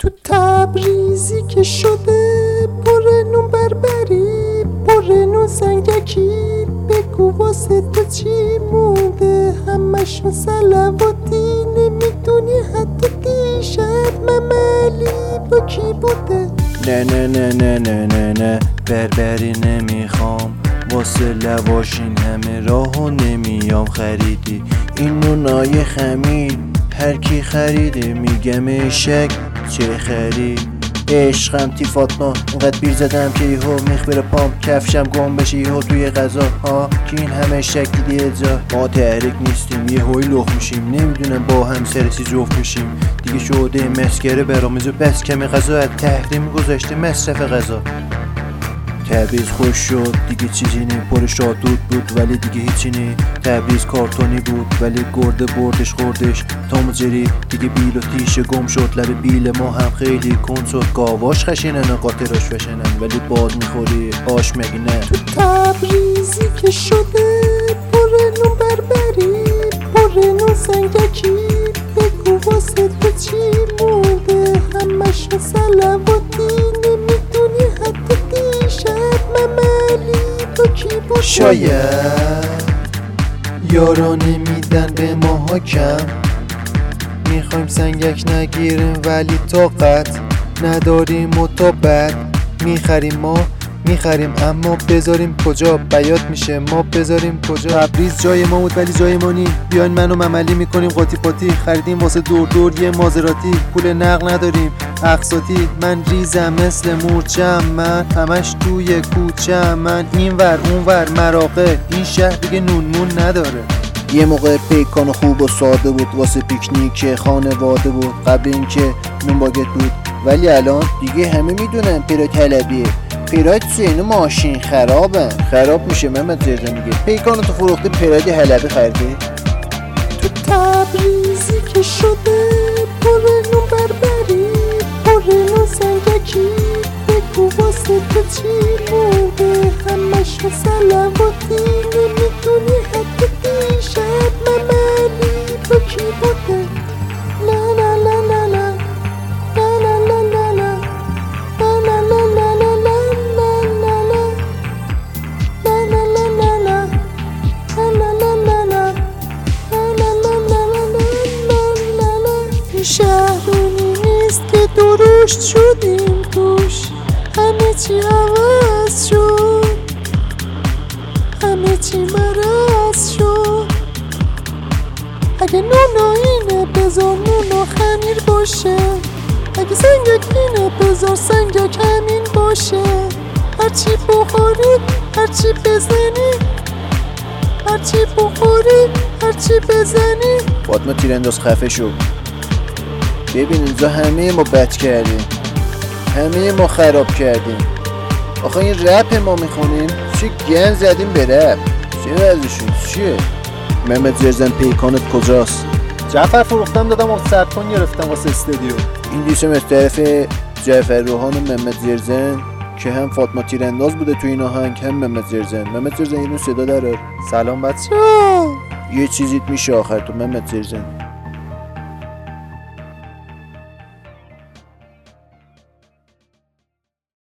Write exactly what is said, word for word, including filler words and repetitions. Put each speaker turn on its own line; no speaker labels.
تو تبریزی که شده پر نون بربری، پر نون سنگکی، بگو واسه تو چی مونده؟ همشون صلواتی، نمیدونی حتی دیشب مملی با کی بوده؟
نه نه نه نه نه نه نه بربری نمیخوام، واسه لواشین همه راهو نمیام خریدی. این نونای خمیر هر کی خریده میگم اشک چه خرید؟ عشقم تی فاطمه اونقدر بیر زدم که یهو میخ بره پام، کفشم گم بشه یهو توی غذا ها، که این همه شک دیدی اجا. ما تحریک نیستیم یهوی لخ میشیم، نمیدونم با هم سرسی جفت میشیم دیگه. شده مسکره برامزو بس کمی غذا، از تحریم گذاشته مصرف غذا. تبریز خوش شد دیگه چیزی نی، پر شادود بود ولی دیگه هیچی نی. تبریز کارتونی بود ولی گرده بردش خوردش. تام جری دیگه بیل و تیشه گم شد، لب بیل ما هم خیلی کن شد. گاواش خشینن قاطراش بشنن ولی باد میخوری آش مگه نه؟
تو تبریزی که شده پر نون بربری، پر نون سنگکی، بگو واسه تو چی مونده؟ همشون صلواتی، نمیدونی حتی دیشب مملی با کی بوده؟
شاید یارا نمیدن به ماها کم، میخوایم سنگک نگیریم ولی طاقت نداریم و تا بعد میخریم. ما میخریم اما بذاریم کجا؟ بیات میشه ما بذاریم کجا؟ تبریز جای ما بود ولی جای ما نی. بیاین منو مملی میکنیم قاطی پاتی، خریدیم واسه دور دور یه مازراتی، پول نقل نداریم اقساطی. من ریزم مثل مورچم، من همش توی کوچم، من این ور اون ور مراقه، این شهر دیگه نونمون نداره. یه موقع پیکان خوب و ساده بود واسه پیکنیک خانواده بود، قبل اینکه نون باگت بود. ولی الان دیگه همه میدونن پیرات حلبیه. پیرات اینو ماشین خرابه، خراب میشه. محمد زرزه میگه پیکانو تو فروخته پیرات حلبی خریده.
تو تبریزی که شده پر نون بربری، پر نون سنگکی، بگو واسه تو چی مونده؟ همشون صلواتی، نمیدونی حتی دیشب مملی با کی بوده؟ لا لا لا لا لا لا لا لا لا لا لا لا لا شهرونی نیست که درشت شدیم توش، همه چی عوض شد، همه چی مرض شد. اگه نونا اینه بذار نونا خمیر باشه، اگه سنگک اینه بذار سنگک همین باشه. هرچی بخوری هرچی بزنی، هرچی بخوری هرچی بزنی.
فاطمه تیرانداز خفه شو. ببین اینجا همه ما بد کردیم، همه ما خراب کردیم. آخه این رپ ما میخونیم چه گن زدیم به رپ؟ چه وضعشون چیه؟ محمد زرزن پیکانت کجاست؟
جعفر فروختم دادم و سرکن گرفتم واسه استودیو.
این دیشم از طرف جعفر روحان و محمد زرزن که هم فاطمه تیرانداز بوده تو این آهنگ هم محمد زرزن. محمد زرزن اینو صدا داره.
سلام بچه.
یه چیزیت میشه آخر تو محمد زرزن.